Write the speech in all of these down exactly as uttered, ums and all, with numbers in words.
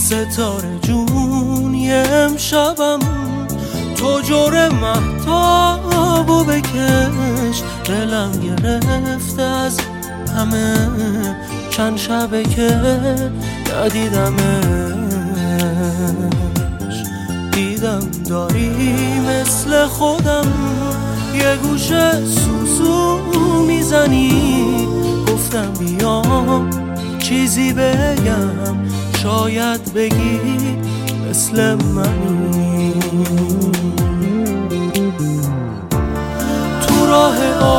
ستاره جونی امشبم تو جور مهتابو بکش، دلم گرفته از همه چند شبه که ندیدمش. دیدم داری مثل خودم یه گوشه سوسو میزنی، گفتم بیام چیزی بگم شاید بگی مثل منی. تو راه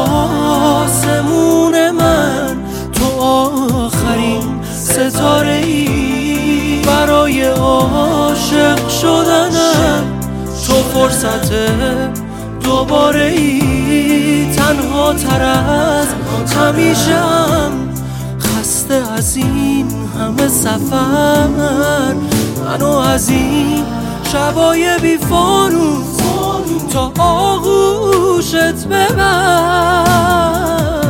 آسمون من تو آخرین ستاره ای، برای عاشق شدنم تو فرصت دوباره ای. تنها تر از همیشه‌ام، خسته از این همه سفر، منو از این شبای بی فانوس تا آغوشت ببر.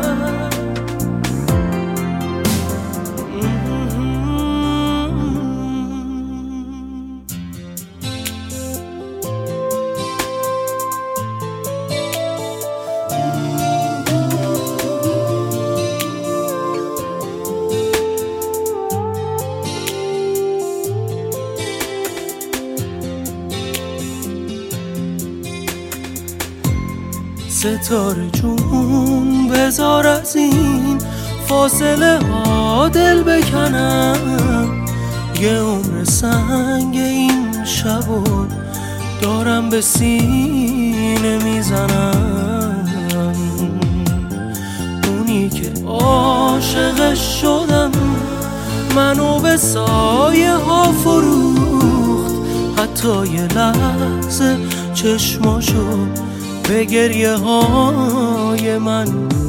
ستاره جون بذار از این فاصله ها دل بکنم، یه عمر سنگ این شبو دارم به سینه میزنم. اونی که عاشقش شدم منو به سایه ها فروخت، حتی یه لحظه چشماشو به گریه های من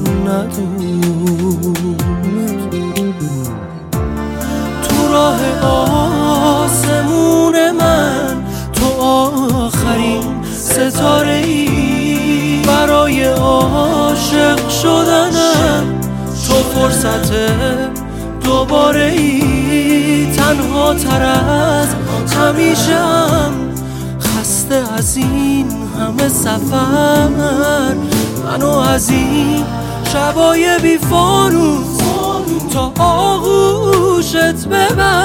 ندود. تو راه آسمون من تو آخرین ستاره ای، برای عاشق شدنم تو فرصت دوباره ای. تنها تر از همیشه‌ام، خسته از این همه سفر، منو از این شبای بی فانوس تا آغوشت ببر.